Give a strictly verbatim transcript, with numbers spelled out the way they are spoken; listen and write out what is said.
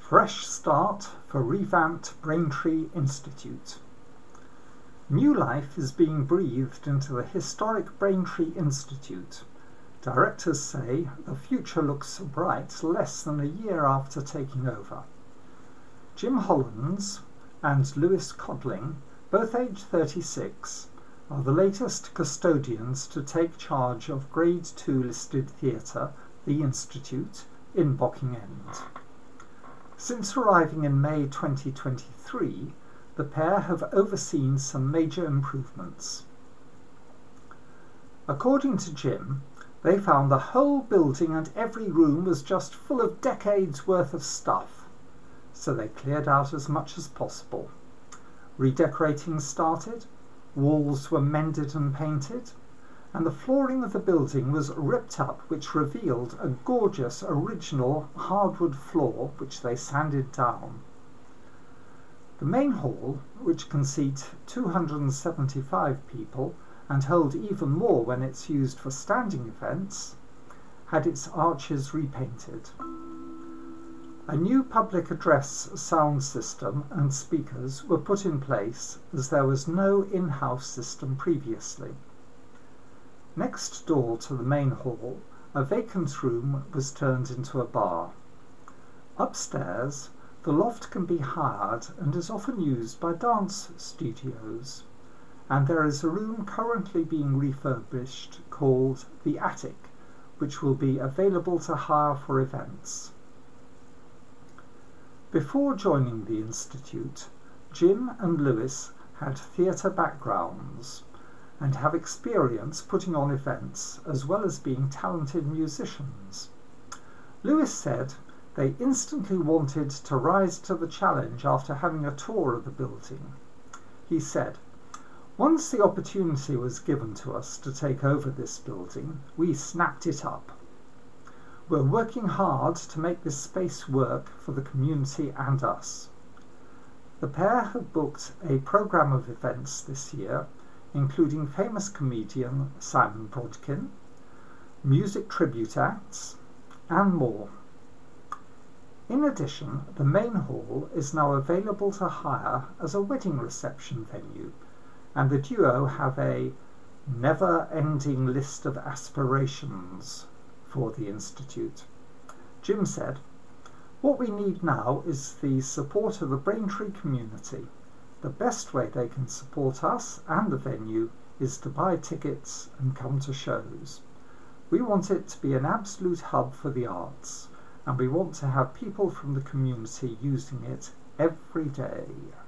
Fresh start for revamped Braintree Institute. New life is being breathed into the historic Braintree Institute. Directors say the future looks bright less than a year after taking over. Jim Hollands and Lewis Codling, both aged thirty-six, are the latest custodians to take charge of Grade two listed theatre, The Institute, in Bocking End. Since arriving in May twenty twenty-three, the pair have overseen some major improvements. According to Jim, they found the whole building and every room was just full of decades worth of stuff, so they cleared out as much as possible. Redecorating started, walls were mended and painted, and the flooring of the building was ripped up, which revealed a gorgeous original hardwood floor which they sanded down. The main hall, which can seat two hundred seventy-five people and hold even more when it's used for standing events, had its arches repainted. A new public address sound system and speakers were put in place, as there was no in-house system previously. Next door to the main hall, a vacant room was turned into a bar. Upstairs, the loft can be hired and is often used by dance studios, and there is a room currently being refurbished called The Attic, which will be available to hire for events. Before joining the Institute, Jim and Lewis had theatre backgrounds and have experience putting on events as well as being talented musicians. Lewis said they instantly wanted to rise to the challenge after having a tour of the building. He said, "Once the opportunity was given to us to take over this building, we snapped it up. We're working hard to make this space work for the community and us." The pair have booked a programme of events this year, including famous comedian Simon Brodkin, music tribute acts, and more. In addition, the main hall is now available to hire as a wedding reception venue, and the duo have a never-ending list of aspirations for the Institute. Jim said, "What we need now is the support of the Braintree community. The best way they can support us and the venue is to buy tickets and come to shows. We want it to be an absolute hub for the arts, and we want to have people from the community using it every day."